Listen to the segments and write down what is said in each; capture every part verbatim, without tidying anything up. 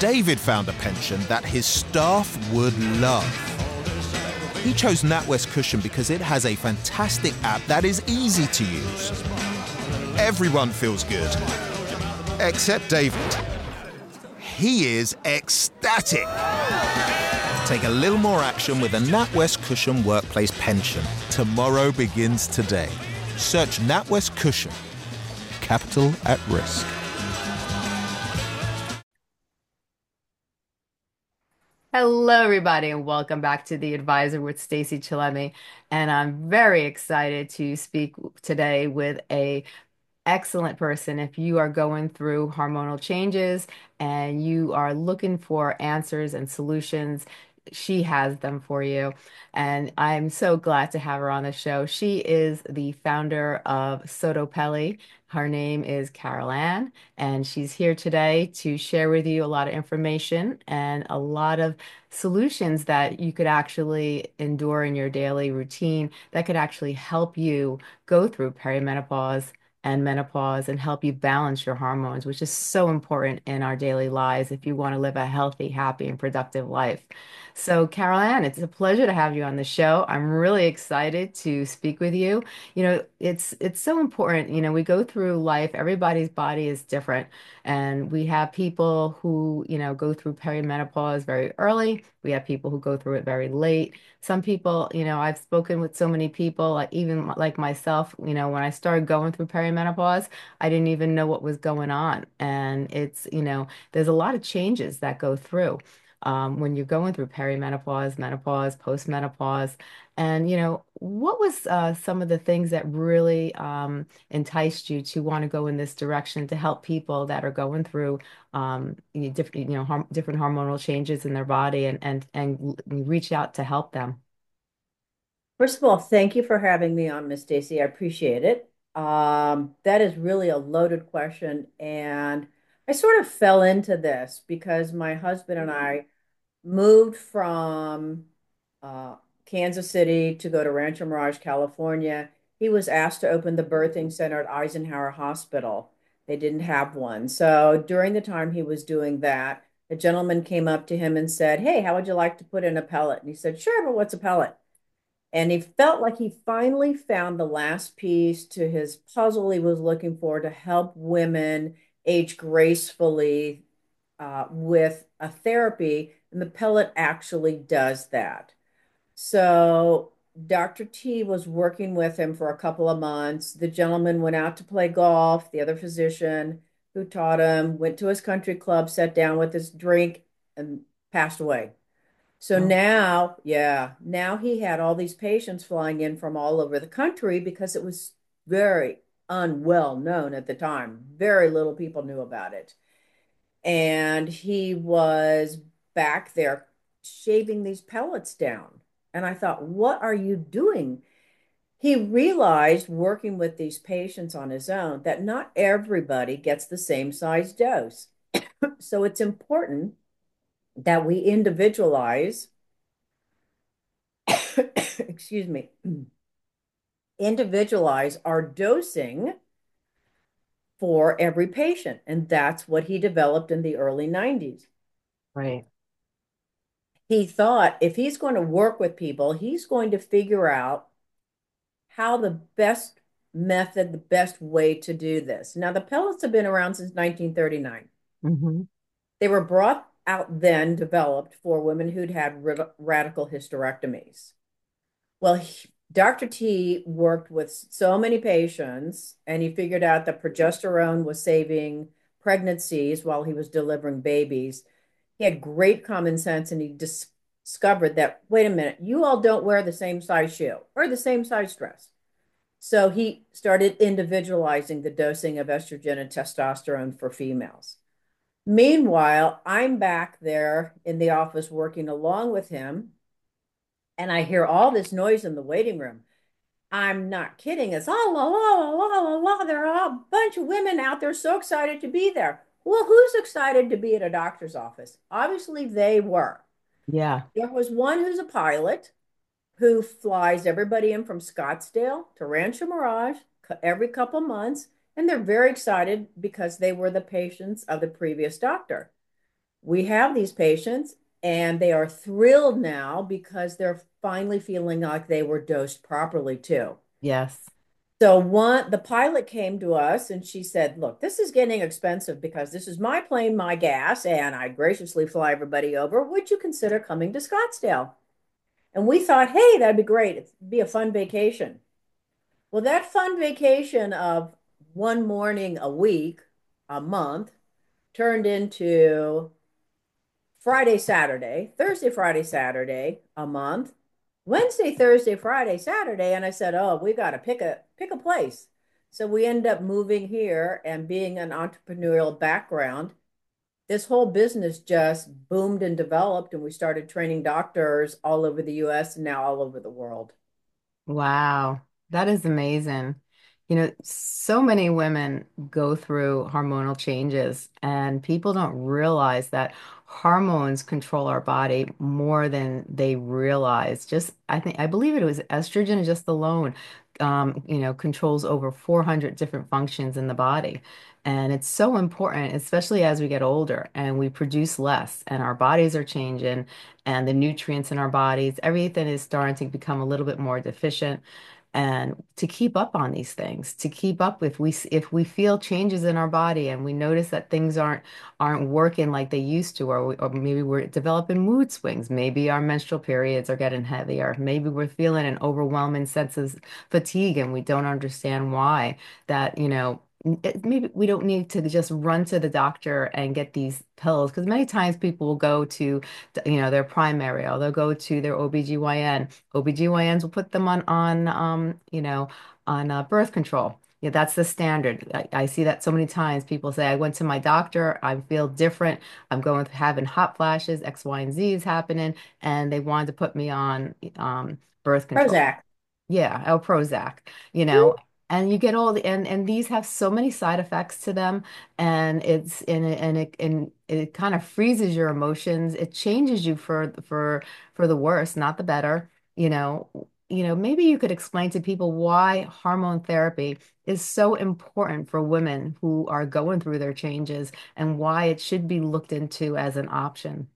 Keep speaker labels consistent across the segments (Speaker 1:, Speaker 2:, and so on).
Speaker 1: David found a pension that his staff would love. He chose NatWest Cushion because it has a fantastic app that is easy to use. Everyone feels good, except David. He is ecstatic. Take a little more action with a NatWest Cushion Workplace Pension. Tomorrow begins today. Search NatWest Cushion. Capital at risk.
Speaker 2: Hello, everybody, and welcome back to The Advisor with Stacey Chillemi. And I'm very excited to speak today with a excellent person. If you are going through hormonal changes and you are looking for answers and solutions, she has them for you. And I'm so glad to have her on the show. She is the founder of Soto Pelli. Her name is Carol Ann, and she's here today to share with you a lot of information and a lot of solutions that you could actually endure in your daily routine that could actually help you go through perimenopause and menopause and help you balance your hormones, which is so important in our daily lives if you want to live a healthy, happy, and productive life. So, Carol Ann, it's a pleasure to have you on the show. I'm really excited to speak with you. You know, it's it's so important. You know, we go through life, everybody's body is different, and we have people who, you know, go through perimenopause very early. We have people who go through it very late. Some people, you know, I've spoken with so many people, like even like myself, you know, when I started going through perimenopause, I didn't even know what was going on. And it's, you know, there's a lot of changes that go through um, when you're going through perimenopause, menopause, postmenopause. And, you know, what was uh, some of the things that really um, enticed you to want to go in this direction to help people that are going through um, you know, different, you know, horm different hormonal changes in their body and and and reach out to help them?
Speaker 3: First of all, thank you for having me on, Miss Stacy. I appreciate it. Um, that is really a loaded question, and I sort of fell into this because my husband and I moved from uh, Kansas City to go to Rancho Mirage, California. He was asked to open the birthing center at Eisenhower Hospital. They didn't have one. So during the time he was doing that, a gentleman came up to him and said, "Hey, how would you like to put in a pellet?" And he said, "Sure, but what's a pellet?" And he felt like he finally found the last piece to his puzzle he was looking for to help women age gracefully uh, with a therapy. And the pellet actually does that. So doctor T was working with him for a couple of months. The gentleman went out to play golf. The other physician who taught him went to his country club, sat down with his drink, and passed away. So
Speaker 2: Oh,
Speaker 3: now, yeah, now he had all these patients flying in from all over the country because it was very unwell known at the time. Very little people knew about it. And he was back there shaving these pellets down. And I thought, what are you doing? He realized working with these patients on his own that not everybody gets the same size dose. So it's important that we individualize, excuse me, individualize our dosing for every patient. And that's what he developed in the early nineties.
Speaker 2: right.
Speaker 3: He thought if he's going to work with people, he's going to figure out how the best method, the best way to do this. Now, the pellets have been around since nineteen thirty-nine.
Speaker 2: Hmm.
Speaker 3: They were brought out then, developed for women who'd had radical hysterectomies. Well, he, doctor T worked with so many patients and he figured out that progesterone was saving pregnancies while he was delivering babies. He had great common sense and he dis discovered that, wait a minute, you all don't wear the same size shoe or the same size dress. So he started individualizing the dosing of estrogen and testosterone for females. Meanwhile, I'm back there in the office working along with him, and I hear all this noise in the waiting room. I'm not kidding. It's all la la la la la la. There are a bunch of women out there so excited to be there. Well, who's excited to be at a doctor's office? Obviously, they were.
Speaker 2: Yeah.
Speaker 3: There was one who's a pilot who flies everybody in from Scottsdale to Rancho Mirage every couple months, and they're very excited because they were the patients of the previous doctor. We have these patients and they are thrilled now because they're finally feeling like they were dosed properly too.
Speaker 2: Yes.
Speaker 3: So one, the pilot came to us and she said, "Look, this is getting expensive because this is my plane, my gas, and I graciously fly everybody over. Would you consider coming to Scottsdale?" And we thought, "Hey, that'd be great. It'd be a fun vacation." Well, that fun vacation of one morning a week, a month, turned into Friday, Saturday, Thursday, Friday, Saturday, a month, Wednesday, Thursday, Friday, Saturday, and I said, "Oh, we got to pick a pick a place." So we end up moving here and being an entrepreneurial background, this whole business just boomed and developed, and we started training doctors all over the U S and now all over the world.
Speaker 2: Wow, that is amazing. You know, so many women go through hormonal changes, and people don't realize that hormones control our body more than they realize. Just, I think, I believe it was estrogen just alone, um, you know, controls over four hundred different functions in the body. And it's so important, especially as we get older and we produce less, and our bodies are changing and the nutrients in our bodies, everything is starting to become a little bit more deficient. And to keep up on these things, to keep up with we if we feel changes in our body and we notice that things aren't aren't working like they used to, or we, or maybe we're developing mood swings, maybe our menstrual periods are getting heavier, maybe we're feeling an overwhelming sense of fatigue and we don't understand why, that, you know, it, maybe we don't need to just run to the doctor and get these pills because many times people will go to you know, their primary, or they'll go to their O B G Y N. O B G Y Ns will put them on on um, you know, on uh, birth control. Yeah, that's the standard. I, I see that so many times. People say, I went to my doctor, I feel different. I'm going having hot flashes, X, Y, and Z is happening, and they wanted to put me on um, birth control.
Speaker 3: Prozac.
Speaker 2: Yeah, or Prozac, you know, and you get all the and and these have so many side effects to them, and it's and it and it and it kind of freezes your emotions. It changes you for for for the worse, not the better. You know, you know, maybe you could explain to people why hormone therapy is so important for women who are going through their changes and why it should be looked into as an option.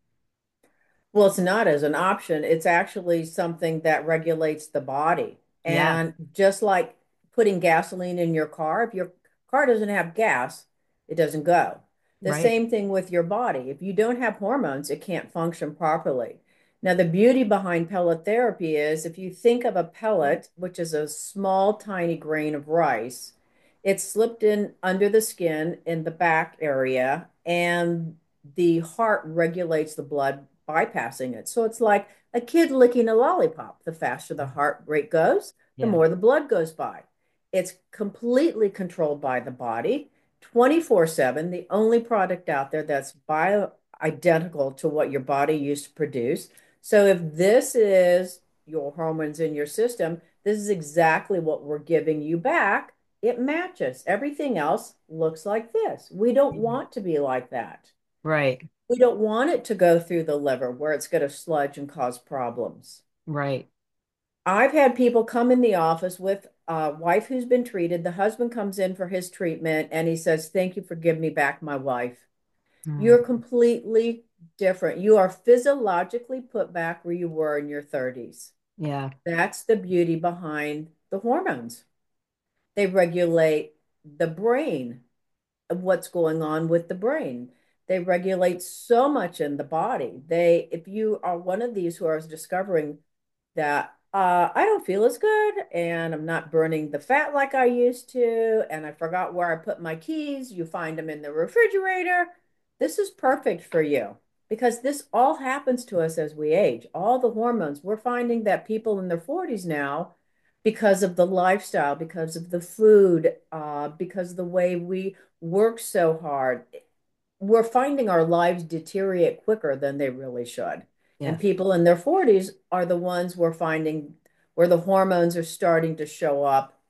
Speaker 3: Well, it's not as an option. It's actually something that regulates the body.
Speaker 2: Yes,
Speaker 3: And just like putting gasoline in your car, if your car doesn't have gas, it doesn't go. The
Speaker 2: right.
Speaker 3: same thing with your body. If you don't have hormones, it can't function properly. Now, the beauty behind pellet therapy is if you think of a pellet, which is a small, tiny grain of rice, it's slipped in under the skin in the back area, and the heart regulates the blood bypassing it. So it's like a kid licking a lollipop. The faster the heart rate goes, the
Speaker 2: Yeah.
Speaker 3: more the blood goes by. It's completely controlled by the body twenty-four seven. The only product out there that's bio identical to what your body used to produce. So if this is your hormones in your system, this is exactly what we're giving you back. It matches. Everything else looks like this. We don't want to be like that.
Speaker 2: Right.
Speaker 3: We don't want it to go through the liver where it's going to sludge and cause problems.
Speaker 2: Right.
Speaker 3: I've had people come in the office with a wife who's been treated. The husband comes in for his treatment and he says, "Thank you for giving me back my wife."
Speaker 2: Mm,
Speaker 3: You're completely different. You are physiologically put back where you were in your thirties.
Speaker 2: yeah.
Speaker 3: That's the beauty behind the hormones. They regulate the brain, of what's going on with the brain. They regulate so much in the body. They, if you are one of these who are discovering that uh, I don't feel as good and I'm not burning the fat like I used to, and I forgot where I put my keys, you find them in the refrigerator. This is perfect for you because this all happens to us as we age. All the hormones, we're finding that people in their forties now, because of the lifestyle, because of the food, uh, because of the way we work so hard, we're finding our lives deteriorate quicker than they really should. And
Speaker 2: Yes.
Speaker 3: people in their forties are the ones we're finding where the hormones are starting to show up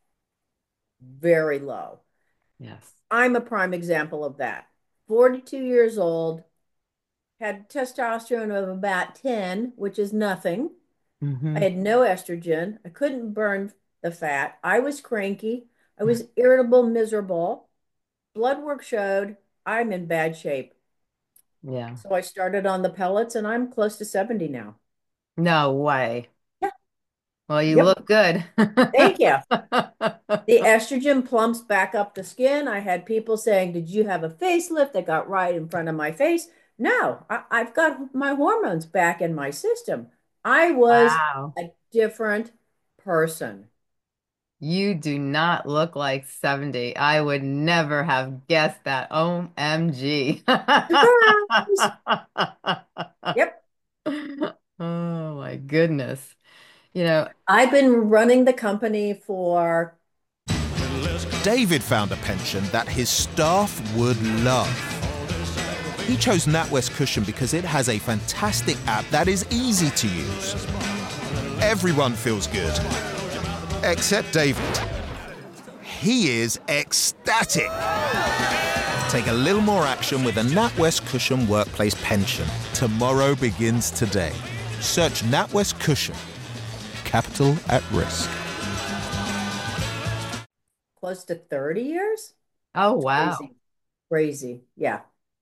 Speaker 3: very low.
Speaker 2: Yes.
Speaker 3: I'm a prime example of that. forty-two years old, had testosterone of about ten, which is nothing. I
Speaker 2: Hmm.
Speaker 3: had no estrogen. I couldn't burn the fat. I was cranky. I was irritable, miserable. Blood work showed I'm in bad shape.
Speaker 2: Yeah.
Speaker 3: So I started on the pellets and I'm close to seventy now.
Speaker 2: No way.
Speaker 3: Yeah.
Speaker 2: Well, you
Speaker 3: Yep.
Speaker 2: look good.
Speaker 3: Thank you. The estrogen plumps back up the skin. I had people saying, "Did you have a facelift that got right in front of my face?" No, I, I've got my hormones back in my system. I was
Speaker 2: Wow.
Speaker 3: a different person.
Speaker 2: You do not look like seventy. I would never have guessed that. O M G.
Speaker 3: Surprise! Yep.
Speaker 2: Oh my goodness. You know,
Speaker 3: I've been running the company for
Speaker 1: David found a pension that his staff would love. He chose NatWest Cushion because it has a fantastic app that is easy to use. Everyone feels good, except David. He is ecstatic. Take a little more action with a NatWest Cushion Workplace Pension. Tomorrow begins today. Search NatWest Cushion. Capital at risk.
Speaker 3: close to thirty years.
Speaker 2: oh
Speaker 3: It's
Speaker 2: wow.
Speaker 3: crazy. Crazy. Yeah.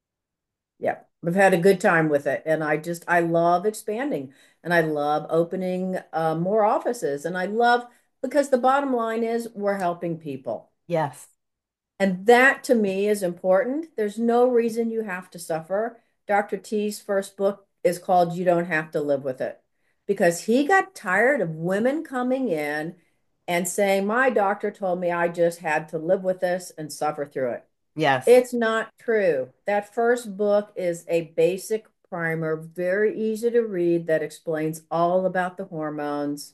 Speaker 3: Yeah. I've had a good time with it. And I just, I love expanding and I love opening uh, more offices. And I love because the bottom line is we're helping people.
Speaker 2: Yes.
Speaker 3: And that to me is important. There's no reason you have to suffer. doctor T's first book is called You Don't Have to Live with It because he got tired of women coming in and saying, My doctor told me I just had to live with this and suffer through it.
Speaker 2: Yes.
Speaker 3: It's not true. That first book is a basic primer, very easy to read, that explains all about the hormones.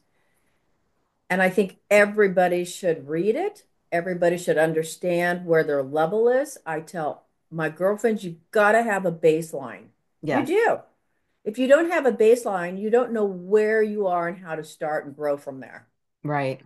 Speaker 3: And I think everybody should read it. Everybody should understand where their level is. I tell my girlfriends, you've got to have a baseline. You
Speaker 2: Yes.
Speaker 3: do. If you don't have a baseline, you don't know where you are and how to start and grow from there.
Speaker 2: Right.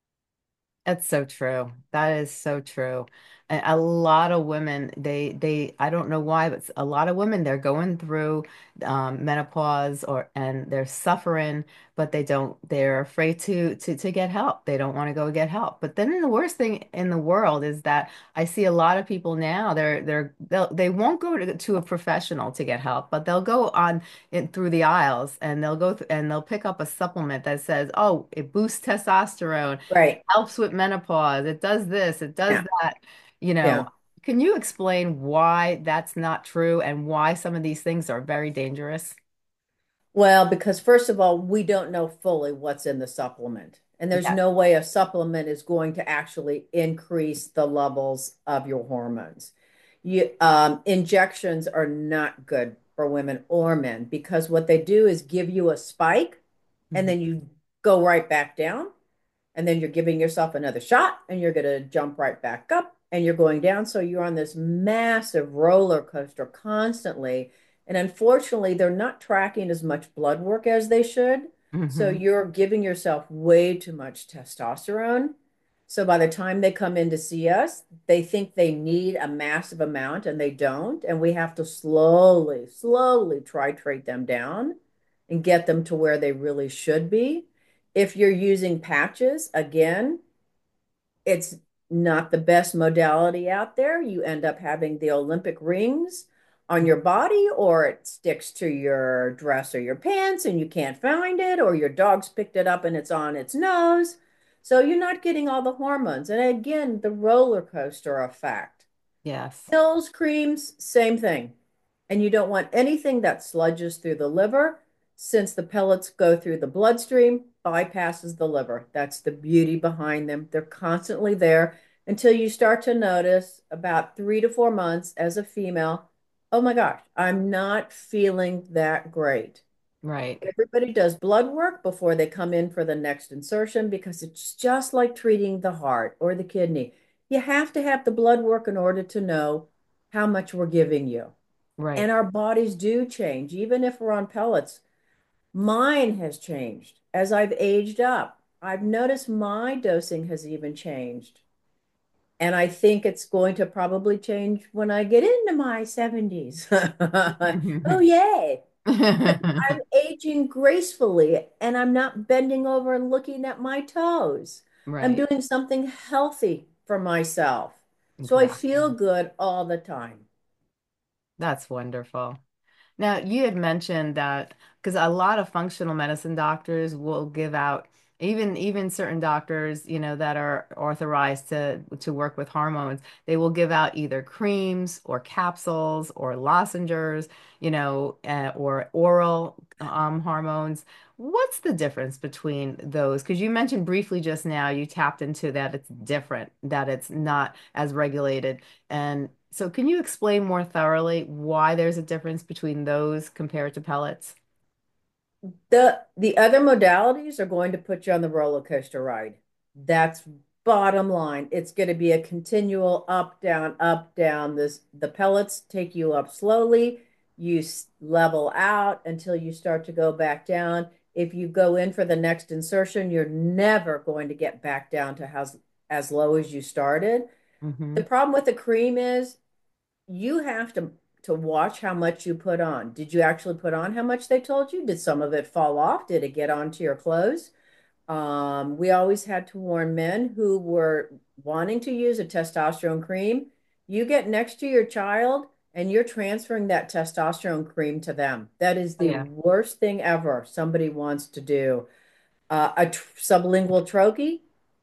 Speaker 2: That's so true. That is so true. And a lot of women, they they I don't know why, but a lot of women they're going through um, menopause or and they're suffering, but they don't they're afraid to to to get help. They don't want to go get help. But then the worst thing in the world is that I see a lot of people now, they're they're they'll they won't go to, to a professional to get help, but they'll go on in through the aisles and they'll go th and they'll pick up a supplement that says, "Oh, it boosts testosterone."
Speaker 3: Right.
Speaker 2: Helps with menopause. It does this, it does
Speaker 3: Yeah.
Speaker 2: that. You know,
Speaker 3: Yeah.
Speaker 2: can you explain why that's not true and why some of these things are very dangerous?
Speaker 3: Well, because first of all, we don't know fully what's in the supplement. And there's
Speaker 2: Yeah.
Speaker 3: no way a supplement is going to actually increase the levels of your hormones. You, um, injections are not good for women or men because what they do is give you a spike and
Speaker 2: Mhm.
Speaker 3: then you go right back down and then you're giving yourself another shot and you're going to jump right back up and you're going down. So you're on this massive roller coaster constantly. And unfortunately, they're not tracking as much blood work as they should. So
Speaker 2: Mhm.
Speaker 3: you're giving yourself way too much testosterone. So by the time they come in to see us, they think they need a massive amount and they don't. And we have to slowly, slowly titrate them down and get them to where they really should be. If you're using patches, again, it's not the best modality out there. You end up having the Olympic rings on your body, or it sticks to your dress or your pants and you can't find it, or your dog's picked it up and it's on its nose. So you're not getting all the hormones. And again, the roller coaster effect.
Speaker 2: Yes.
Speaker 3: Pills, creams, same thing. And you don't want anything that sludges through the liver since the pellets go through the bloodstream, bypasses the liver. That's the beauty behind them. They're constantly there until you start to notice about three to four months as a female, oh my gosh, I'm not feeling that great.
Speaker 2: Right.
Speaker 3: Everybody does blood work before they come in for the next insertion because it's just like treating the heart or the kidney. You have to have the blood work in order to know how much we're giving you. And
Speaker 2: Right.
Speaker 3: our bodies do change, even if we're on pellets. Mine has changed as I've aged up. I've noticed my dosing has even changed. And I think it's going to probably change when I get into my seventies. Oh, yay. But I'm aging gracefully and I'm not bending over and looking at my toes. I'm
Speaker 2: Right.
Speaker 3: doing something healthy for myself. So I feel
Speaker 2: Exactly.
Speaker 3: good all the time.
Speaker 2: That's wonderful. Now, you had mentioned that because a lot of functional medicine doctors will give out, even even certain doctors, you know, that are authorized to to work with hormones, they will give out either creams or capsules or lozenges, you know, uh, or oral um, hormones. What's the difference between those? Because you mentioned briefly just now, you tapped into that it's different, that it's not as regulated. And so, can you explain more thoroughly why there's a difference between those compared to pellets?
Speaker 3: The the other modalities are going to put you on the roller coaster ride. That's bottom line. It's going to be a continual up, down, up, down. This the pellets take you up slowly. You s- level out until you start to go back down. If you go in for the next insertion, you're never going to get back down to as as low as you started. The
Speaker 2: Hmm.
Speaker 3: problem with the cream is you have to to watch how much you put on. Did you actually put on how much they told you? Did some of it fall off? Did it get onto your clothes? Um, we always had to warn men who were wanting to use a testosterone cream. You get next to your child and you're transferring that testosterone cream to them. That is
Speaker 2: Oh,
Speaker 3: the
Speaker 2: yeah.
Speaker 3: worst thing ever somebody wants to do. Uh, a tr sublingual troche,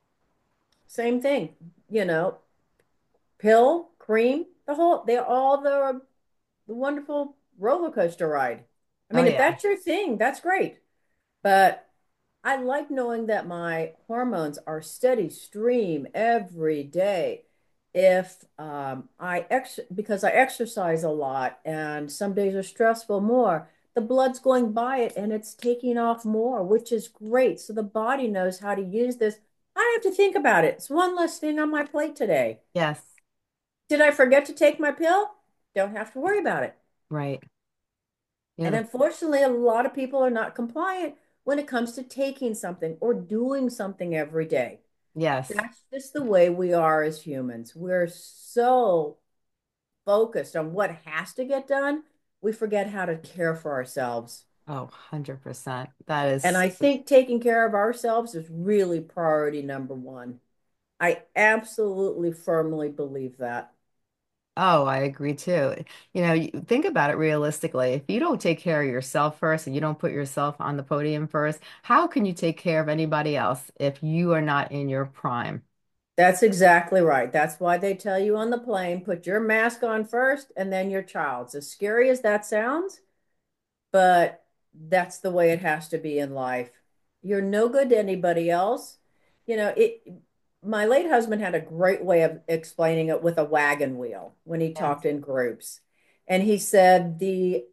Speaker 3: same thing. You know, pill, cream, the whole, they're all the the wonderful roller coaster ride. I
Speaker 2: Oh,
Speaker 3: mean, if
Speaker 2: yeah.
Speaker 3: that's your thing, that's great. But I like knowing that my hormones are steady stream every day. If um, I ex because I exercise a lot and some days are stressful more, the blood's going by it and it's taking off more, which is great. So the body knows how to use this. I have to think about it. It's one less thing on my plate today.
Speaker 2: Yes.
Speaker 3: Did I forget to take my pill? Don't have to worry about it.
Speaker 2: Right.
Speaker 3: And
Speaker 2: Beautiful.
Speaker 3: unfortunately, a lot of people are not compliant when it comes to taking something or doing something every day.
Speaker 2: Yes.
Speaker 3: That's just the way we are as humans. We're so focused on what has to get done, we forget how to care for ourselves.
Speaker 2: Oh, one hundred percent. That
Speaker 3: And
Speaker 2: is,
Speaker 3: I think taking care of ourselves is really priority number one. I absolutely firmly believe that.
Speaker 2: oh, I agree too. You know, you think about it realistically. If you don't take care of yourself first and you don't put yourself on the podium first, how can you take care of anybody else if you are not in your prime?
Speaker 3: That's exactly right. That's why they tell you on the plane, put your mask on first and then your child's. As scary as that sounds, but that's the way it has to be in life. You're no good to anybody else. You know, it my late husband had a great way of explaining it with a wagon wheel when he
Speaker 2: Yes.
Speaker 3: talked in groups. And he said the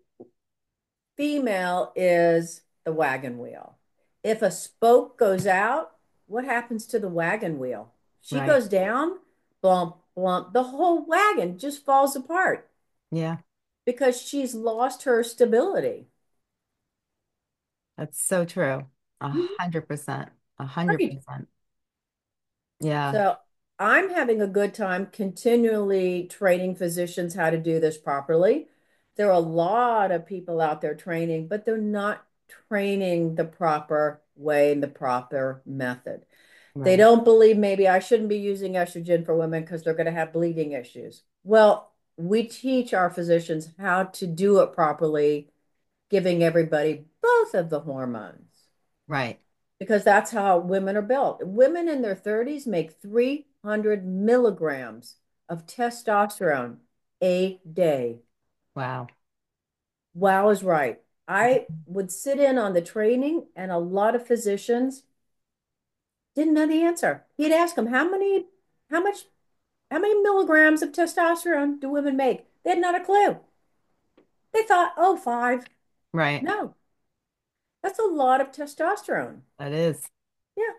Speaker 3: female is the wagon wheel. If a spoke goes out, what happens to the wagon wheel? She
Speaker 2: Right.
Speaker 3: goes down, bump, bump, the whole wagon just falls apart
Speaker 2: Yeah.
Speaker 3: because she's lost her stability.
Speaker 2: That's so true. A
Speaker 3: Mhm.
Speaker 2: hundred percent. A hundred
Speaker 3: Right.
Speaker 2: percent. Yeah.
Speaker 3: So I'm having a good time continually training physicians how to do this properly. There are a lot of people out there training, but they're not training the proper way and the proper method. They
Speaker 2: Right.
Speaker 3: don't believe maybe I shouldn't be using estrogen for women because they're going to have bleeding issues. Well, we teach our physicians how to do it properly, giving everybody both of the hormones
Speaker 2: Right.
Speaker 3: because that's how women are built. Women in their thirties make three hundred milligrams of testosterone a day.
Speaker 2: Wow.
Speaker 3: Wow is right. I would sit in on the training, and a lot of physicians didn't know the answer. He'd ask them, how many, how much, how many milligrams of testosterone do women make? They had not a clue. They thought, oh, five.
Speaker 2: Right.
Speaker 3: No, that's a lot of testosterone.
Speaker 2: That is.
Speaker 3: Yeah.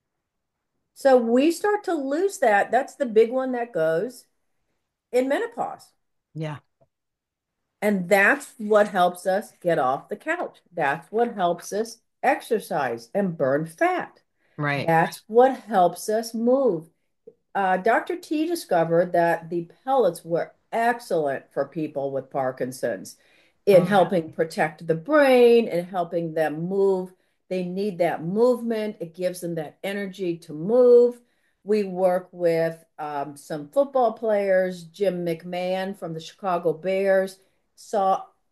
Speaker 3: So we start to lose that. That's the big one that goes in menopause.
Speaker 2: Yeah.
Speaker 3: And that's what helps us get off the couch. That's what helps us exercise and burn fat.
Speaker 2: Right.
Speaker 3: That's what helps us move. Uh, Doctor T discovered that the pellets were excellent for people with Parkinson's in
Speaker 2: Oh,
Speaker 3: helping
Speaker 2: really?
Speaker 3: protect the brain and helping them move. They need that movement. It gives them that energy to move. We work with um, some football players. Jim McMahon from the Chicago Bears saw.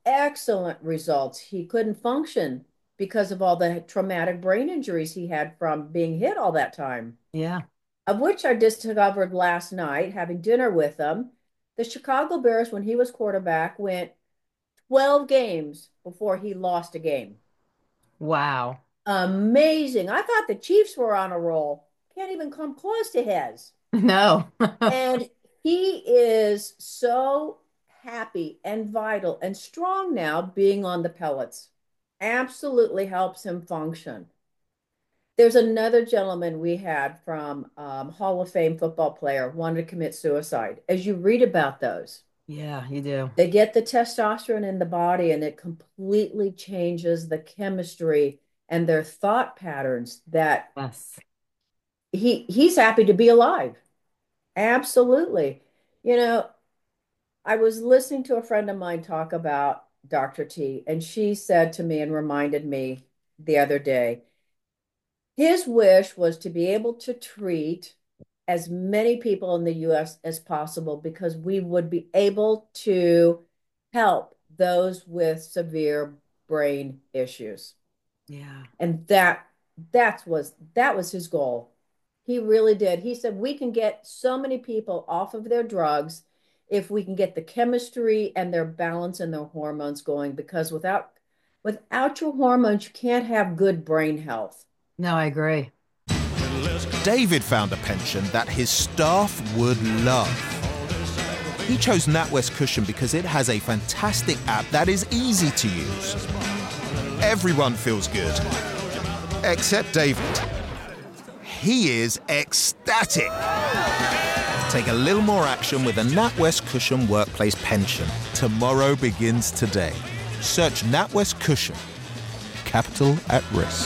Speaker 3: excellent results. He couldn't function because of all the traumatic brain injuries he had from being hit all that time,
Speaker 2: Yeah.
Speaker 3: of which I discovered last night, having dinner with him. The Chicago Bears, when he was quarterback, went twelve games before he lost a game.
Speaker 2: Wow.
Speaker 3: Amazing. I thought the Chiefs were on a roll. Can't even come close to his.
Speaker 2: No.
Speaker 3: And he is so happy and vital and strong now being on the pellets. Absolutely helps him function. There's another gentleman we had from um, Hall of Fame football player wanted to commit suicide. As you read about those,
Speaker 2: Yeah, you do.
Speaker 3: they get the testosterone in the body and it completely changes the chemistry and their thought patterns that
Speaker 2: Yes.
Speaker 3: he he's happy to be alive. Absolutely. You know, I was listening to a friend of mine talk about doctor T, and she said to me and reminded me the other day, his wish was to be able to treat as many people in the U S as possible because we would be able to help those with severe brain issues.
Speaker 2: Yeah.
Speaker 3: And that that was that was his goal. He really did. He said we can get so many people off of their drugs if we can get the chemistry and their balance and their hormones going because without without your hormones you can't have good brain health.
Speaker 2: No, I agree.
Speaker 1: David found a pension that his staff would love. He chose NatWest Cushion because it has a fantastic app that is easy to use. Everyone feels good, except David. He is ecstatic. Take a little more action with a NatWest Cushion Workplace Pension. Tomorrow begins today. Search NatWest Cushion. Capital at risk.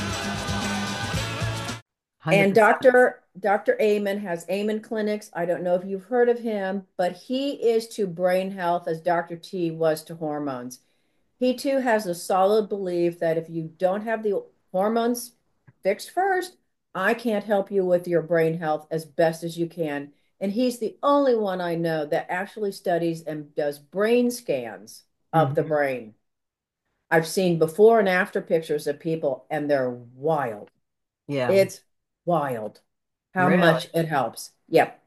Speaker 3: And
Speaker 2: one hundred percent.
Speaker 3: Doctor Doctor Amen has Amen clinics. I don't know if you've heard of him, but he is to brain health as Doctor T was to hormones. He too has a solid belief that if you don't have the hormones fixed first, I can't help you with your brain health as best as you can. And he's the only one I know that actually studies and does brain scans of the
Speaker 2: Mhm.
Speaker 3: brain. I've seen before and after pictures of people, and they're wild.
Speaker 2: Yeah.
Speaker 3: It's wild how
Speaker 2: Really?
Speaker 3: much it helps. Yep.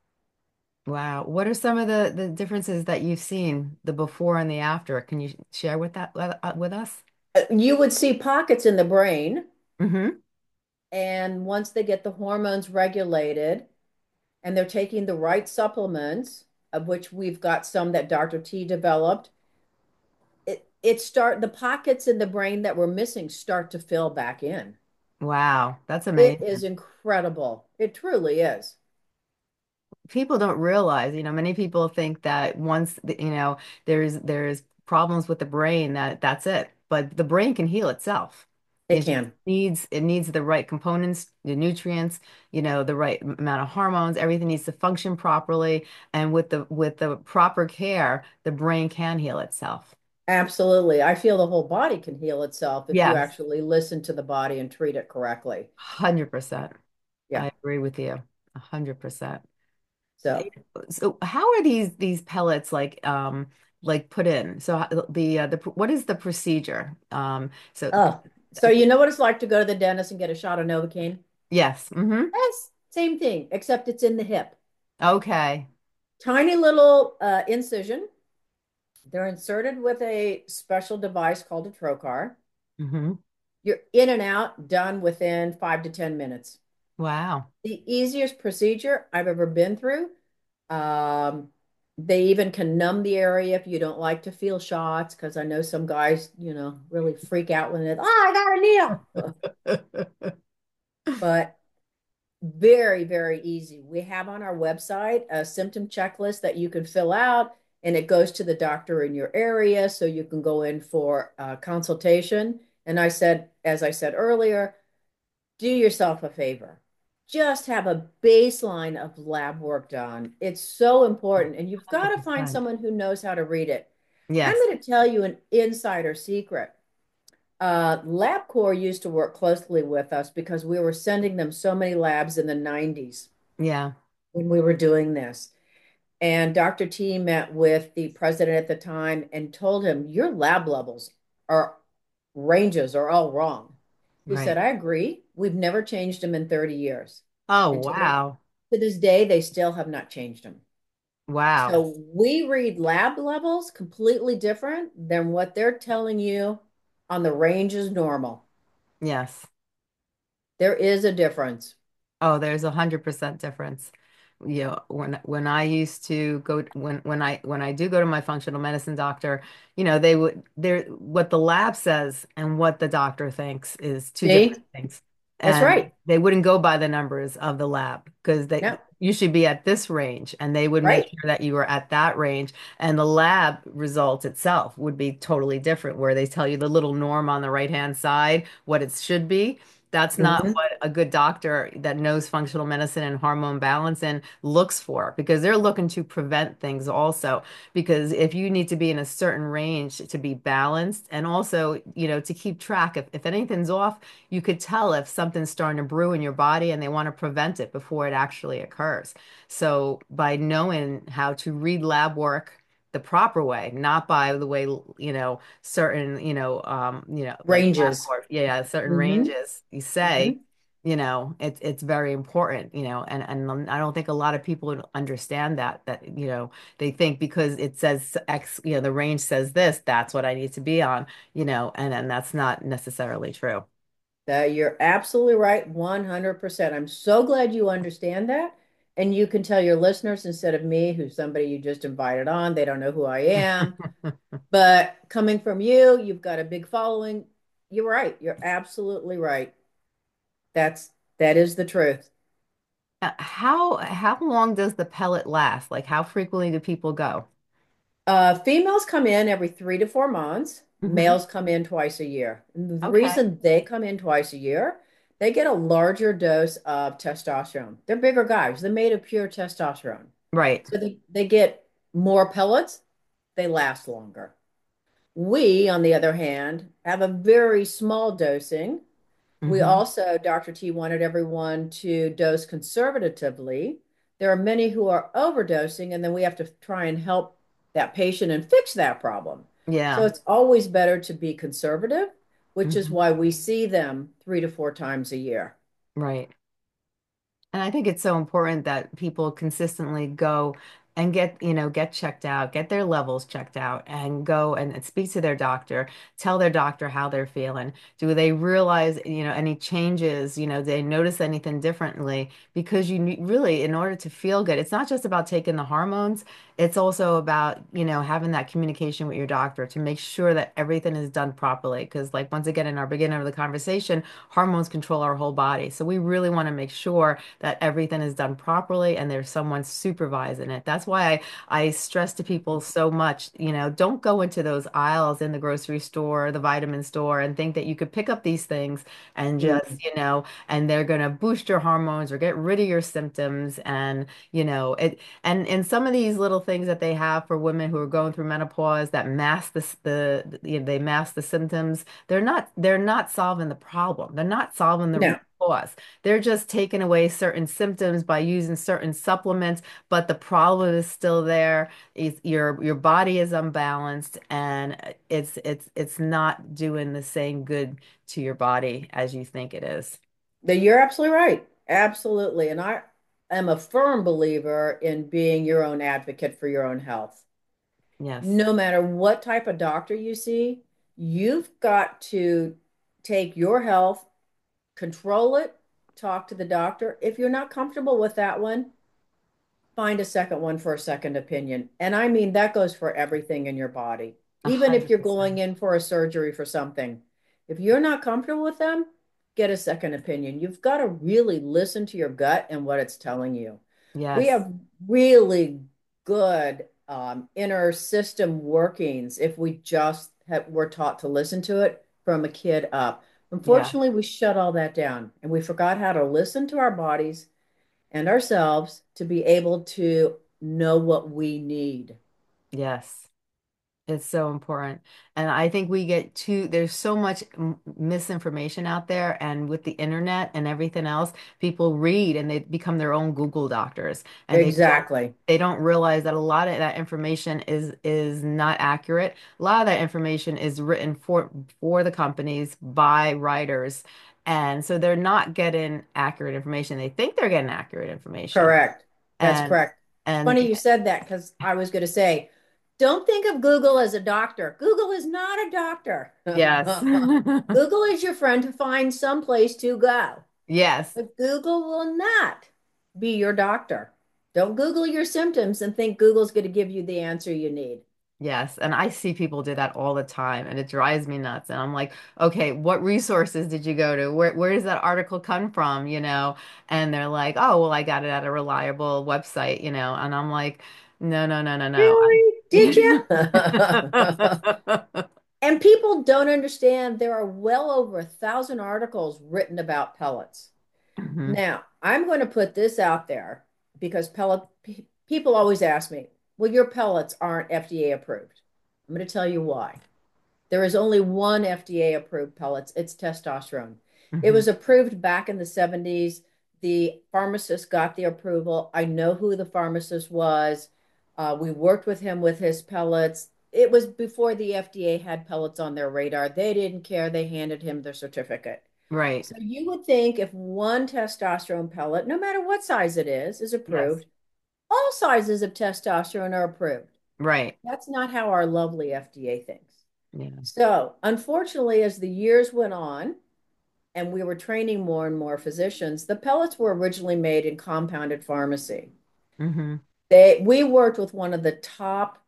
Speaker 2: Wow. What are some of the the differences that you've seen, the before and the after? Can you share with that uh, with us?
Speaker 3: Uh, You would see pockets in the brain,
Speaker 2: Hmm.
Speaker 3: and once they get the hormones regulated and they're taking the right supplements, of which we've got some that Doctor T developed, it it start the pockets in the brain that were missing start to fill back in.
Speaker 2: Wow, that's
Speaker 3: It is
Speaker 2: amazing.
Speaker 3: incredible. It truly is.
Speaker 2: People don't realize, you know, many people think that once, the- you know, there's there's problems with the brain that that's it. But the brain can heal itself.
Speaker 3: It
Speaker 2: It just
Speaker 3: can.
Speaker 2: needs it needs the right components, the nutrients, you know, the right m- amount of hormones. Everything needs to function properly, and with the with the proper care, the brain can heal itself.
Speaker 3: Absolutely. I feel the whole body can heal itself if you
Speaker 2: Yes,
Speaker 3: actually listen to the body and treat it correctly.
Speaker 2: one hundred percent.
Speaker 3: Yeah.
Speaker 2: I agree with you. one hundred percent.
Speaker 3: So,
Speaker 2: So how are these these pellets like um like put in? So how- the uh, the what is the procedure? Um so
Speaker 3: oh, so you know what it's like to go to the dentist and get a shot of Novocaine?
Speaker 2: yes. Mm-hmm.
Speaker 3: Yes, same thing, except it's in the hip.
Speaker 2: Okay.
Speaker 3: Tiny little uh, incision. They're inserted with a special device called a trocar.
Speaker 2: Mm-hmm.
Speaker 3: You're in and out, done within five to ten minutes.
Speaker 2: Wow.
Speaker 3: The easiest procedure I've ever been through. Um, they even can numb the area if you don't like to feel shots, because I know some guys, you know, really freak out when it's, oh, I got a needle. But very, very easy. We have on our website a symptom checklist that you can fill out, and it goes to the doctor in your area so you can go in for a consultation. And I said, as I said earlier, do yourself a favor. Just have a baseline of lab work done. It's so important, and you've got to find
Speaker 2: one hundred percent.
Speaker 3: someone who knows how to read it. I'm
Speaker 2: Yes.
Speaker 3: going to tell you an insider secret. Uh, LabCorp used to work closely with us because we were sending them so many labs in the nineties
Speaker 2: Yeah.
Speaker 3: when we were doing this. And doctor T met with the president at the time and told him, your lab levels are ranges are all wrong. He said,
Speaker 2: Right.
Speaker 3: I agree. We've never changed them in thirty years.
Speaker 2: Oh,
Speaker 3: And to this,
Speaker 2: wow.
Speaker 3: to this day, they still have not changed them.
Speaker 2: Wow.
Speaker 3: So we read lab levels completely different than what they're telling you on the range is normal.
Speaker 2: Yes.
Speaker 3: There is a difference.
Speaker 2: Oh, there's a hundred percent difference. You know, when when I used to go when when I when I do go to my functional medicine doctor, you know, they would there what the lab says and what the doctor thinks is two different
Speaker 3: See,
Speaker 2: things.
Speaker 3: that's
Speaker 2: And
Speaker 3: right.
Speaker 2: they wouldn't go by the numbers of the lab because they
Speaker 3: No,
Speaker 2: you should be at this range and they would make
Speaker 3: right.
Speaker 2: sure that you were at that range and the lab results itself would be totally different where they tell you the little norm on the right hand side what it should be. That's not
Speaker 3: Hmm.
Speaker 2: what a good doctor that knows functional medicine and hormone balancing looks for because they're looking to prevent things also. Because if you need to be in a certain range to be balanced and also, you know, to keep track, if, if anything's off, you could tell if something's starting to brew in your body and they want to prevent it before it actually occurs. So by knowing how to read lab work, the proper way, not by the way, you know, certain, you know, um, you know, like
Speaker 3: Ranges.
Speaker 2: LabCorp, yeah, yeah, certain
Speaker 3: Hmm.
Speaker 2: ranges you
Speaker 3: Hmm.
Speaker 2: say, you know, it's it's very important, you know, and and I don't think a lot of people understand that that, you know, they think because it says X, you know, the range says this, that's what I need to be on, you know, and and that's not necessarily true.
Speaker 3: That you're absolutely right, one hundred percent. I'm so glad you understand that. And you can tell your listeners instead of me, who's somebody you just invited on, they don't know who I am. But coming from you, you've got a big following. You're right. You're absolutely right. That's that is the truth.
Speaker 2: Uh, How how long does the pellet last? Like how frequently do people go?
Speaker 3: Uh, females come in every three to four months.
Speaker 2: Hmm.
Speaker 3: Males come in twice a year. And the
Speaker 2: Okay.
Speaker 3: reason they come in twice a year, they get a larger dose of testosterone. They're bigger guys. They're made of pure testosterone.
Speaker 2: Right.
Speaker 3: So they, they get more pellets. They last longer. We, on the other hand, have a very small dosing. We
Speaker 2: Hmm.
Speaker 3: also, doctor T wanted everyone to dose conservatively. There are many who are overdosing, and then we have to try and help that patient and fix that problem. So
Speaker 2: Yeah.
Speaker 3: it's always better to be conservative, which is
Speaker 2: Hmm.
Speaker 3: why we see them three to four times a year.
Speaker 2: Right. And I think it's so important that people consistently go and get, you know, get checked out, get their levels checked out, and go and, and speak to their doctor, tell their doctor how they're feeling. Do they realize, you know, any changes, you know, they notice anything differently? Because you need, really, in order to feel good, it's not just about taking the hormones, it's also about, you know, having that communication with your doctor to make sure that everything is done properly. Because, like, once again, in our beginning of the conversation, hormones control our whole body. So we really want to make sure that everything is done properly and there's someone supervising it. That's why I, I stress to people so much, you know, don't go into those aisles in the grocery store, the vitamin store, and think that you could pick up these things and
Speaker 3: Mm.
Speaker 2: just, you know, and they're going to boost your hormones or get rid of your symptoms. And, you know, it, and, and some of these little things that they have for women who are going through menopause that mask the, the, you know, they mask the symptoms. They're not, they're not solving the problem. They're not solving the root
Speaker 3: No,
Speaker 2: cause. They're just taking away certain symptoms by using certain supplements, but the problem is still there. Is your your body is unbalanced and it's it's it's not doing the same good to your body as you think it is.
Speaker 3: that you're absolutely right. Absolutely. And I am a firm believer in being your own advocate for your own health.
Speaker 2: Yes.
Speaker 3: No matter what type of doctor you see, you've got to take your health, control it, talk to the doctor. If you're not comfortable with that one, find a second one for a second opinion. And I mean, that goes for everything in your body.
Speaker 2: A
Speaker 3: Even if
Speaker 2: hundred
Speaker 3: you're going
Speaker 2: percent.
Speaker 3: in for a surgery for something, if you're not comfortable with them, get a second opinion. You've got to really listen to your gut and what it's telling you. We
Speaker 2: Yes.
Speaker 3: have really good um, inner system workings if we just have, were taught to listen to it from a kid up.
Speaker 2: Yeah.
Speaker 3: Unfortunately, we shut all that down and we forgot how to listen to our bodies and ourselves to be able to know what we need.
Speaker 2: Yes. It's so important. And I think we get too, there's so much m- misinformation out there. And with the internet and everything else, people read and they become their own Google doctors. And they don't,
Speaker 3: Exactly.
Speaker 2: they don't realize that a lot of that information is is not accurate. A lot of that information is written for for the companies by writers. And so they're not getting accurate information. They think they're getting accurate information.
Speaker 3: Correct. That's
Speaker 2: And
Speaker 3: correct.
Speaker 2: and
Speaker 3: Funny you said that because I was going to say, don't think of Google as a doctor. Google is not a doctor.
Speaker 2: yes.
Speaker 3: Google is your friend to find some place to go,
Speaker 2: Yes.
Speaker 3: but Google will not be your doctor. Don't Google your symptoms and think Google's going to give you the answer you need.
Speaker 2: Yes, and I see people do that all the time, and it drives me nuts. And I'm like, okay, what resources did you go to? Where where does that article come from? You know? And they're like, oh, well, I got it at a reliable website, you know? And I'm like, no, no, no, no, no.
Speaker 3: Really? Did you?
Speaker 2: I-
Speaker 3: And people don't understand there are well over a thousand articles written about pellets.
Speaker 2: Mhm.
Speaker 3: Now, I'm going to put this out there because pellet pe- people always ask me, well, your pellets aren't F D A approved. I'm going to tell you why. There is only one F D A approved pellets. It's testosterone. It
Speaker 2: Mhm.
Speaker 3: was approved back in the seventies. The pharmacist got the approval. I know who the pharmacist was. Uh, we worked with him with his pellets. It was before the F D A had pellets on their radar. They didn't care. They handed him the certificate.
Speaker 2: Right.
Speaker 3: So you would think if one testosterone pellet, no matter what size it is, is
Speaker 2: Yes.
Speaker 3: approved, all sizes of testosterone are approved.
Speaker 2: Right.
Speaker 3: That's not how our lovely F D A thinks.
Speaker 2: Yeah.
Speaker 3: So, unfortunately, as the years went on and we were training more and more physicians, the pellets were originally made in compounded pharmacy.
Speaker 2: Hmm.
Speaker 3: They, we worked with one of the top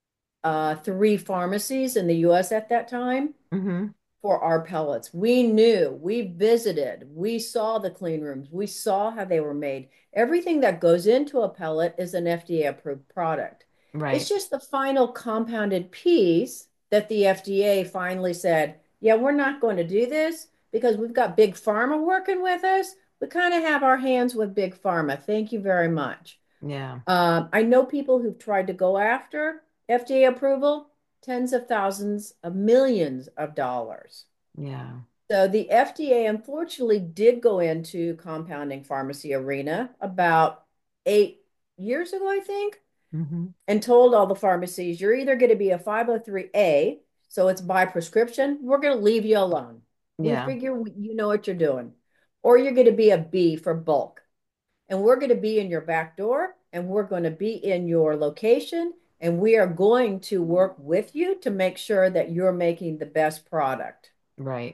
Speaker 3: uh, three pharmacies in the U S at that time
Speaker 2: Hmm.
Speaker 3: for our pellets. We knew, we visited, we saw the clean rooms, we saw how they were made. Everything that goes into a pellet is an F D A approved product. It's
Speaker 2: Right.
Speaker 3: just the final compounded piece that the F D A finally said, yeah, we're not going to do this because we've got big pharma working with us. We kind of have our hands with big pharma. Thank you very much.
Speaker 2: Yeah.
Speaker 3: Um, I know people who've tried to go after F D A approval, tens of thousands of millions of dollars.
Speaker 2: Yeah.
Speaker 3: So the F D A unfortunately did go into compounding pharmacy arena about eight years ago, I think,
Speaker 2: Hmm.
Speaker 3: and told all the pharmacies, you're either going to be a five oh three A, so it's by prescription, we're going to leave you alone. We
Speaker 2: Yeah.
Speaker 3: figure you know what you're doing. Or you're going to be a B for bulk, and we're going to be in your back door, and we're going to be in your location, and we are going to work with you to make sure that you're making the best product.
Speaker 2: Right.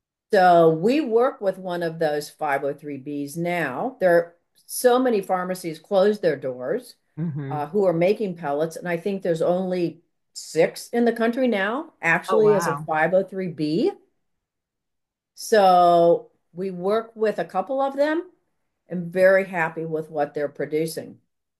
Speaker 3: So we work with one of those five oh three Bs now. There are so many pharmacies closed their doors
Speaker 2: Hmm.
Speaker 3: uh, who are making pellets, and I think there's only six in the country now
Speaker 2: Oh,
Speaker 3: actually as a
Speaker 2: wow.
Speaker 3: five oh three B. So we work with a couple of them and very happy with what they're producing.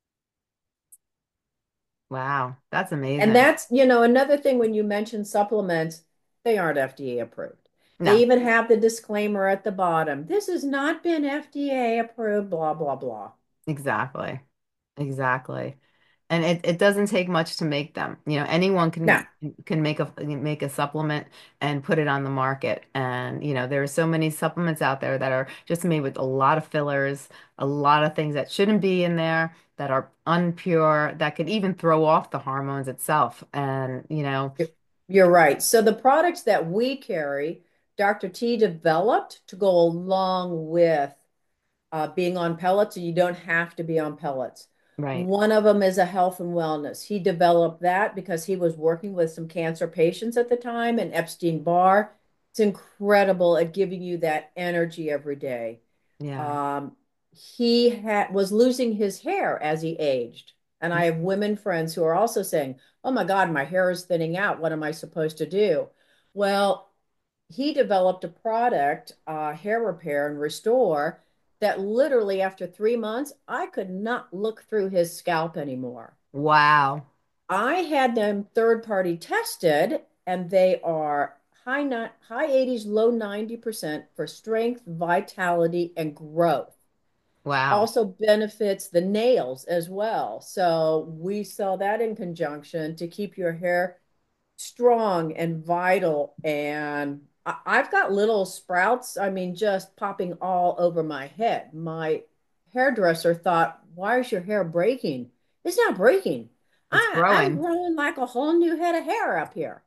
Speaker 2: Wow. That's
Speaker 3: And
Speaker 2: amazing.
Speaker 3: that's, you know, another thing when you mention supplements, they aren't F D A approved. They
Speaker 2: No.
Speaker 3: even have the disclaimer at the bottom. This has not been F D A approved, blah, blah, blah.
Speaker 2: Exactly. Exactly. And it, it doesn't take much to make them. You know, anyone
Speaker 3: No,
Speaker 2: can can make a make a supplement and put it on the market. And, you know, there are so many supplements out there that are just made with a lot of fillers, a lot of things that shouldn't be in there, that are unpure, that could even throw off the hormones itself. And, you know,
Speaker 3: you're right. So the products that we carry, doctor T developed to go along with uh, being on pellets, and you don't have to be on pellets.
Speaker 2: right.
Speaker 3: One of them is a health and wellness. He developed that because he was working with some cancer patients at the time in Epstein-Barr. It's incredible at giving you that energy every day.
Speaker 2: Yeah.
Speaker 3: Um, he had was losing his hair as he aged. And I have women friends who are also saying, "Oh my God, my hair is thinning out. What am I supposed to do?" Well, he developed a product, uh, hair repair and restore, that literally after three months, I could not look through his scalp anymore.
Speaker 2: Wow.
Speaker 3: I had them third party tested, and they are high not high eighties, low ninety percent for strength, vitality, and growth.
Speaker 2: Wow.
Speaker 3: Also benefits the nails as well. So we sell that in conjunction to keep your hair. strong and vital. And I, I've got little sprouts, I mean, just popping all over my head. My hairdresser thought, why is your hair breaking? It's not breaking.
Speaker 2: It's
Speaker 3: I, I'm
Speaker 2: growing.
Speaker 3: growing like a whole new head of hair up here.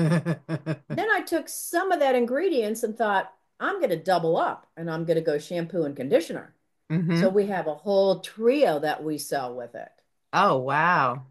Speaker 3: Then I took some of that ingredients and thought, I'm going to double up and I'm going to go shampoo and conditioner. So
Speaker 2: Hmm.
Speaker 3: we have a whole trio that we sell with it.
Speaker 2: Oh, wow.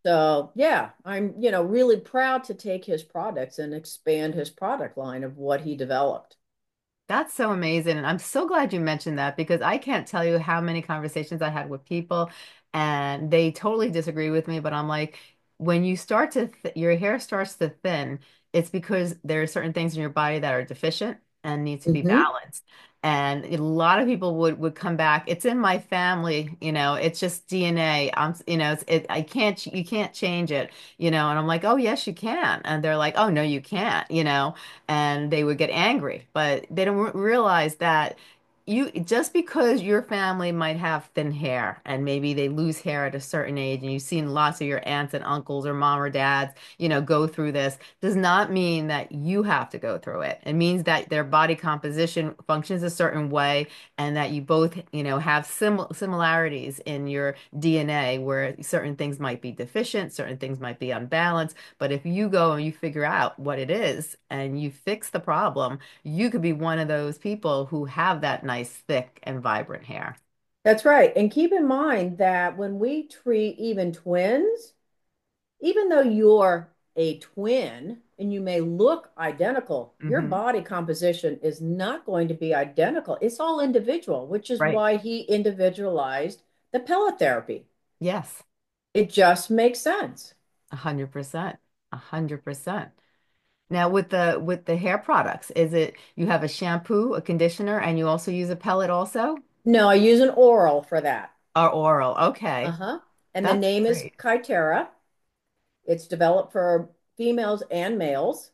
Speaker 3: So yeah, I'm, you know, really proud to take his products and expand his product line of what he developed.
Speaker 2: That's so amazing. And I'm so glad you mentioned that because I can't tell you how many conversations I had with people and they totally disagree with me. But I'm like, when you start to, th your hair starts to thin, it's because there are certain things in your body that are deficient and need to be
Speaker 3: Hmm.
Speaker 2: balanced. And a lot of people would would come back. It's in my family, you know, it's just D N A. I'm, you know, it's, it, I can't, you can't change it, you know, and I'm like, oh, yes, you can. And they're like, oh, no, you can't, you know and they would get angry. But they don't re- realize that you just because your family might have thin hair and maybe they lose hair at a certain age, and you've seen lots of your aunts and uncles or mom or dads, you know, go through this, does not mean that you have to go through it. It means that their body composition functions a certain way and that you both, you know, have sim similarities in your D N A where certain things might be deficient, certain things might be unbalanced. But if you go and you figure out what it is and you fix the problem, you could be one of those people who have that nice, thick, and vibrant hair.
Speaker 3: That's right. And keep in mind that when we treat even twins, even though you're a twin and you may look identical, your
Speaker 2: Hmm.
Speaker 3: body composition is not going to be identical. It's all individual, which is
Speaker 2: Right.
Speaker 3: why he individualized the pellet therapy.
Speaker 2: Yes.
Speaker 3: It just makes sense.
Speaker 2: A hundred percent. A hundred percent. Now with the with the hair products, is it you have a shampoo, a conditioner, and you also use a pellet also?
Speaker 3: No, I use an oral for that.
Speaker 2: Or oral? Okay.
Speaker 3: Uh-huh. And the
Speaker 2: That's
Speaker 3: name is
Speaker 2: great.
Speaker 3: Kytera. It's developed for females and males.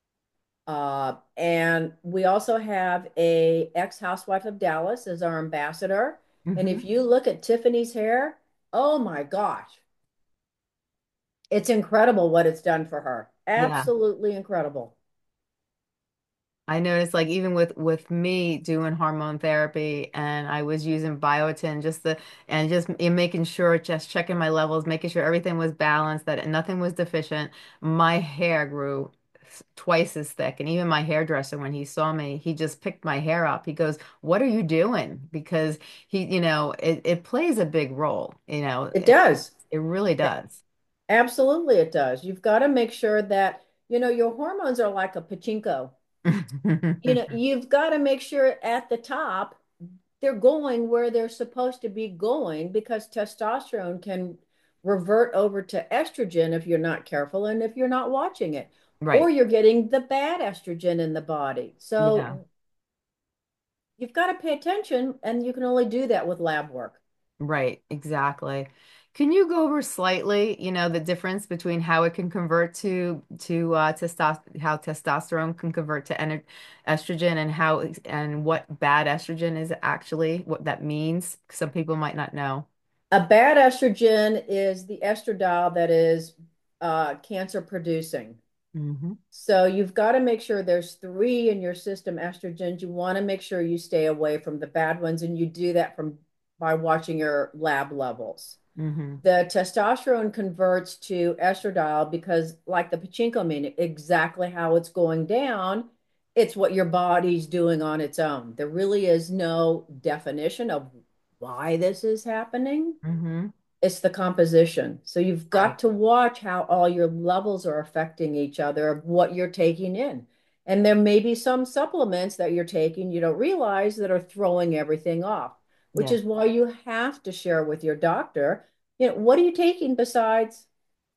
Speaker 3: Uh, and we also have a ex-housewife of Dallas as our ambassador. And if
Speaker 2: Hmm.
Speaker 3: you look at Tiffany's hair, oh my gosh, it's incredible what it's done for her.
Speaker 2: Yeah.
Speaker 3: Absolutely incredible.
Speaker 2: I noticed like even with with me doing hormone therapy and I was using biotin just the and just in making sure just checking my levels, making sure everything was balanced, that nothing was deficient, my hair grew s- twice as thick. And even my hairdresser, when he saw me, he just picked my hair up. He goes, "What are you doing?" Because he, you know, it, it plays a big role, you know,
Speaker 3: It
Speaker 2: it,
Speaker 3: does.
Speaker 2: it really does.
Speaker 3: Absolutely, it does. You've got to make sure that, you know, your hormones are like a pachinko. You know, you've got to make sure at the top they're going where they're supposed to be going because testosterone can revert over to estrogen if you're not careful and if you're not watching it, or
Speaker 2: Right.
Speaker 3: you're getting the bad estrogen in the body.
Speaker 2: Yeah.
Speaker 3: So you've got to pay attention, and you can only do that with lab work.
Speaker 2: Right, exactly. Can you go over slightly, you know, the difference between how it can convert to to uh, testos how testosterone can convert to en estrogen and how and what bad estrogen is actually, what that means? Some people might not know.
Speaker 3: A bad estrogen is the estradiol that is uh, cancer producing.
Speaker 2: Hmm.
Speaker 3: So you've got to make sure there's three in your system estrogens. You want to make sure you stay away from the bad ones, and you do that from by watching your lab levels.
Speaker 2: Hmm.
Speaker 3: The testosterone converts to estradiol because, like the pachinko mean, exactly how it's going down, it's what your body's doing on its own. There really is no definition of why this is happening.
Speaker 2: Hmm.
Speaker 3: It's the composition. So you've got
Speaker 2: Right.
Speaker 3: to watch how all your levels are affecting each other of what you're taking in. And there may be some supplements that you're taking you don't realize that are throwing everything off, which
Speaker 2: Yeah,
Speaker 3: is why you have to share with your doctor, you know, what are you taking besides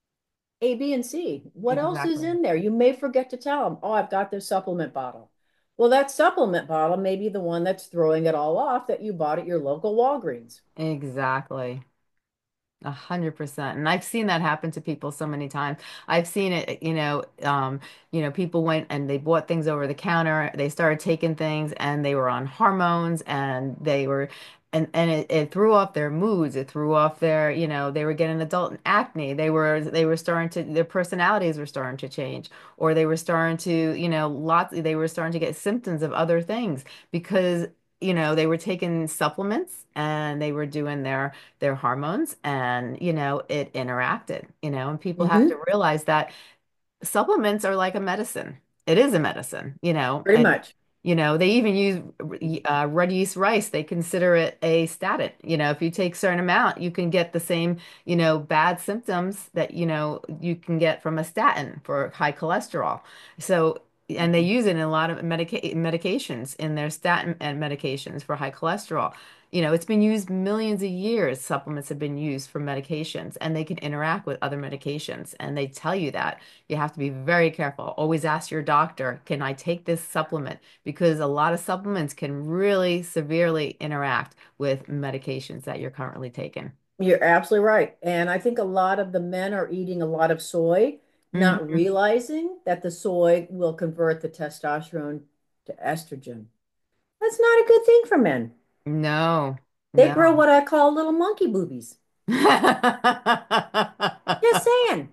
Speaker 3: A, B, and C? What else is
Speaker 2: exactly.
Speaker 3: in there? You may forget to tell them, oh, I've got this supplement bottle. Well, that supplement bottle may be the one that's throwing it all off that you bought at your local Walgreens.
Speaker 2: Exactly. A hundred percent. And I've seen that happen to people so many times. I've seen it, you know, um, you know, people went and they bought things over the counter. They started taking things and they were on hormones and they were and and it, it threw off their moods. It threw off their, you know, they were getting adult acne. They were they were starting to their personalities were starting to change, or they were starting to, you know, lots they were starting to get symptoms of other things because, you know, they were taking supplements and they were doing their their hormones and you know it interacted, you know, and people have to
Speaker 3: Hmm.
Speaker 2: realize that supplements are like a medicine. It is a medicine, you know,
Speaker 3: Pretty
Speaker 2: and
Speaker 3: much.
Speaker 2: you know they even use uh, red yeast rice. They consider it a statin. You know, if you take certain amount, you can get the same, you know, bad symptoms that you know you can get from a statin for high cholesterol. So, and they use it in a lot of medica medications in their statin and medications for high cholesterol. You know, it's been used millions of years. Supplements have been used for medications, and they can interact with other medications, and they tell you that. You have to be very careful. Always ask your doctor, can I take this supplement? Because a lot of supplements can really severely interact with medications that you're currently taking.
Speaker 3: You're absolutely right. And I think a lot of the men are eating a lot of soy, not
Speaker 2: Mhm.
Speaker 3: realizing that the soy will convert the testosterone to estrogen. That's not a good thing for men.
Speaker 2: No,
Speaker 3: They grow
Speaker 2: no.
Speaker 3: what I call little monkey boobies. Just saying.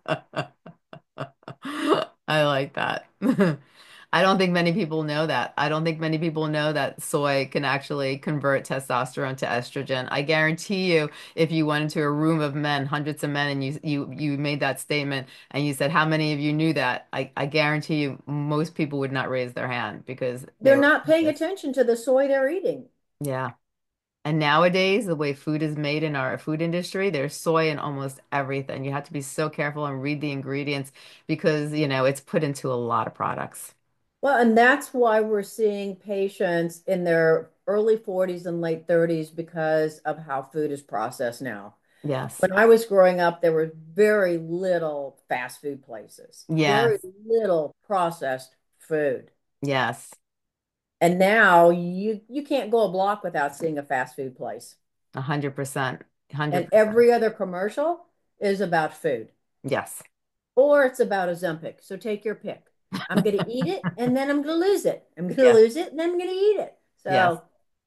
Speaker 2: I like that. I don't think many people know that. I don't think many people know that soy can actually convert testosterone to estrogen. I guarantee you, if you went into a room of men, hundreds of men, and you you you made that statement and you said, "How many of you knew that?" I, I guarantee you, most people would not raise their hand because they
Speaker 3: They're
Speaker 2: were
Speaker 3: not paying
Speaker 2: clueless.
Speaker 3: attention to the soy they're eating.
Speaker 2: Yeah. And nowadays, the way food is made in our food industry, there's soy in almost everything. You have to be so careful and read the ingredients because, you know, it's put into a lot of products.
Speaker 3: Well, and that's why we're seeing patients in their early forties and late thirties because of how food is processed now.
Speaker 2: Yes.
Speaker 3: When I was growing up, there was very little fast food places, very
Speaker 2: Yes.
Speaker 3: little processed food.
Speaker 2: Yes.
Speaker 3: And now you you can't go a block without seeing a fast food place.
Speaker 2: A hundred percent. A hundred
Speaker 3: And
Speaker 2: percent.
Speaker 3: every other commercial is about food
Speaker 2: Yes.
Speaker 3: or it's about Ozempic. So take your pick. I'm going to eat it and then I'm going to lose it. I'm going to
Speaker 2: Yes.
Speaker 3: lose it and then I'm going to eat it.
Speaker 2: Yes.
Speaker 3: So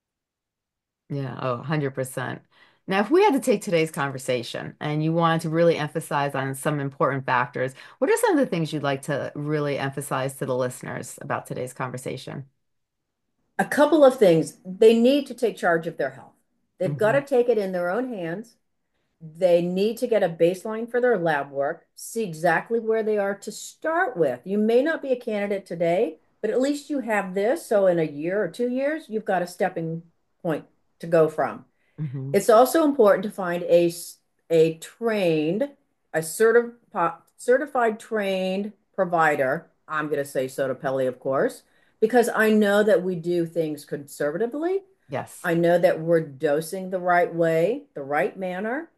Speaker 2: Yeah. Oh, a hundred percent. Now, if we had to take today's conversation and you wanted to really emphasize on some important factors, what are some of the things you'd like to really emphasize to the listeners about today's conversation?
Speaker 3: a couple of things. They need to take charge of their health. They've got
Speaker 2: Hmm.
Speaker 3: to take it in their own hands. They need to get a baseline for their lab work, see exactly where they are to start with. You may not be a candidate today, but at least you have this. So in a year or two years, you've got a stepping point to go from.
Speaker 2: Hmm.
Speaker 3: It's also important to find a a trained, a certified certified trained provider. I'm going to say Sotapelli, of course, because I know that we do things conservatively.
Speaker 2: Yes.
Speaker 3: I know that we're dosing the right way, the right manner,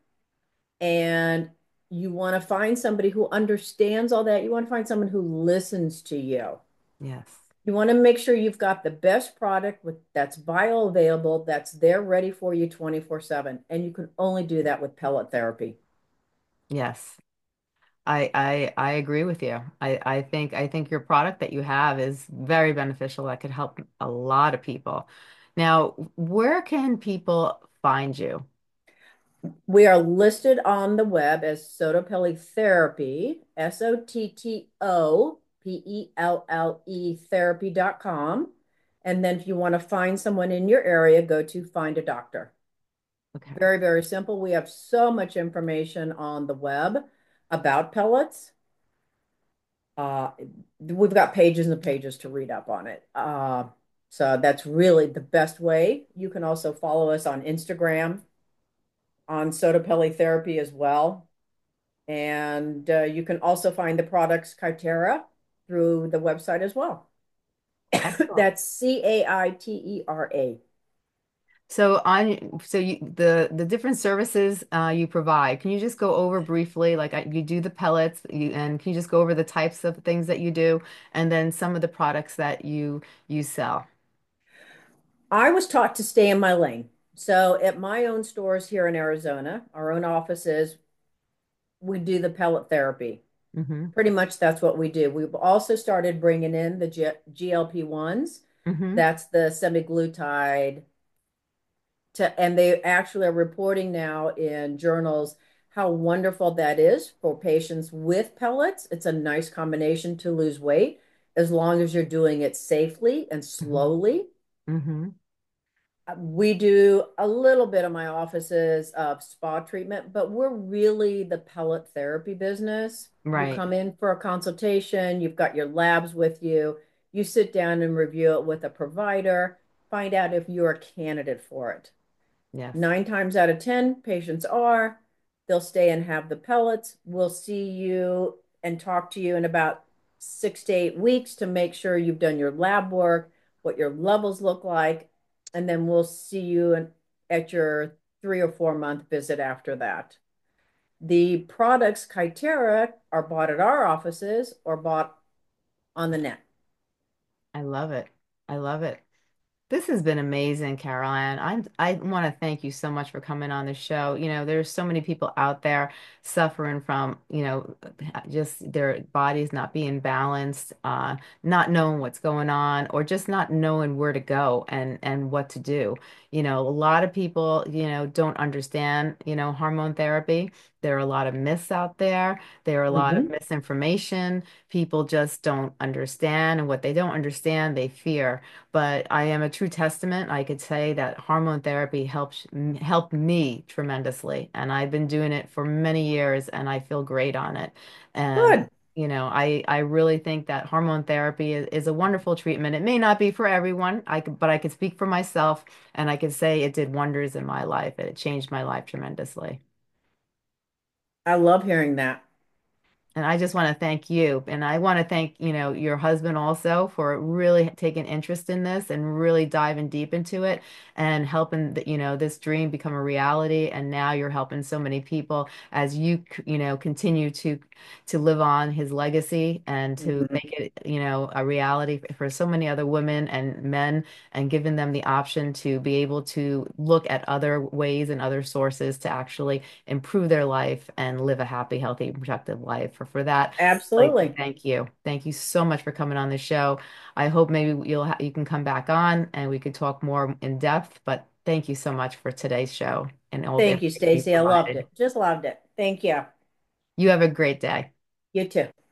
Speaker 3: and you want to find somebody who understands all that. You want to find someone who listens to you.
Speaker 2: Yes.
Speaker 3: You want to make sure you've got the best product with that's bioavailable, that's there ready for you twenty-four seven. And you can only do that with pellet therapy.
Speaker 2: Yes. I, I I agree with you. I, I think I think your product that you have is very beneficial. That could help a lot of people. Now, where can people find you?
Speaker 3: We are listed on the web as Sotopelli Therapy, S O T T O P E L L E therapy dot com. And then if you want to find someone in your area, go to find a doctor.
Speaker 2: Okay.
Speaker 3: Very, very simple. We have so much information on the web about pellets. Uh, we've got pages and pages to read up on it. Uh, so that's really the best way. You can also follow us on Instagram on Sotapelli Therapy as well. And uh, you can also find the products Kytera through the website as well.
Speaker 2: Excellent.
Speaker 3: That's C A I T E R A.
Speaker 2: So on so you the the different services uh, you provide, can you just go over briefly, like I, you do the pellets, you, and can you just go over the types of things that you do, and then some of the products that you you sell?
Speaker 3: I was taught to stay in my lane. So at my own stores here in Arizona, our own offices, we do the pellet therapy.
Speaker 2: Hmm.
Speaker 3: Pretty much that's what we do. We've also started bringing in the G GLP-1s.
Speaker 2: Hmm.
Speaker 3: That's the semaglutide to, and they actually are reporting now in journals how wonderful that is for patients with pellets. It's a nice combination to lose weight as long as you're doing it safely and
Speaker 2: Hmm.
Speaker 3: slowly.
Speaker 2: Hmm.
Speaker 3: We do a little bit of my offices of spa treatment, but we're really the pellet therapy business. You
Speaker 2: Right.
Speaker 3: come in for a consultation, you've got your labs with you, you sit down and review it with a provider, find out if you're a candidate for it.
Speaker 2: Yes.
Speaker 3: Nine times out of ten, patients are. They'll stay and have the pellets. We'll see you and talk to you in about six to eight weeks to make sure you've done your lab work, what your levels look like, and then we'll see you in, at your three or four month visit after that. The products, Kytera, are bought at our offices or bought on the net.
Speaker 2: I love it. I love it. This has been amazing, Caroline. I'm, I want to thank you so much for coming on the show. You know, there's so many people out there suffering from, you know, just their bodies not being balanced, uh, not knowing what's going on, or just not knowing where to go and and what to do. You know, a lot of people, you know, don't understand, you know, hormone therapy. There are a lot of myths out there. There are a lot of
Speaker 3: Mm-hmm.
Speaker 2: misinformation. People just don't understand, and what they don't understand, they fear. But I am a true testament. I could say that hormone therapy helps helped me tremendously, and I've been doing it for many years, and I feel great on it. And
Speaker 3: Good.
Speaker 2: you know, I I really think that hormone therapy is, is a wonderful treatment. It may not be for everyone, I could, but I could speak for myself, and I could say it did wonders in my life. It changed my life tremendously.
Speaker 3: I love hearing that.
Speaker 2: And I just want to thank you. And I want to thank, you know, your husband also for really taking interest in this and really diving deep into it and helping, the, you know, this dream become a reality. And now you're helping so many people as you, c- you know, continue to to live on his legacy and to
Speaker 3: Mhm.
Speaker 2: make it, you know, a reality for so many other women and men and giving them the option to be able to look at other ways and other sources to actually improve their life and live a happy, healthy, productive life. For, for that, I'd like to
Speaker 3: Absolutely.
Speaker 2: thank you. Thank you so much for coming on the show. I hope maybe you'll ha you can come back on and we could talk more in depth, but thank you so much for today's show and all the
Speaker 3: Thank you,
Speaker 2: information you
Speaker 3: Stacy. I loved
Speaker 2: provided.
Speaker 3: it. Just loved it. Thank you.
Speaker 2: You have a great day.
Speaker 3: You too.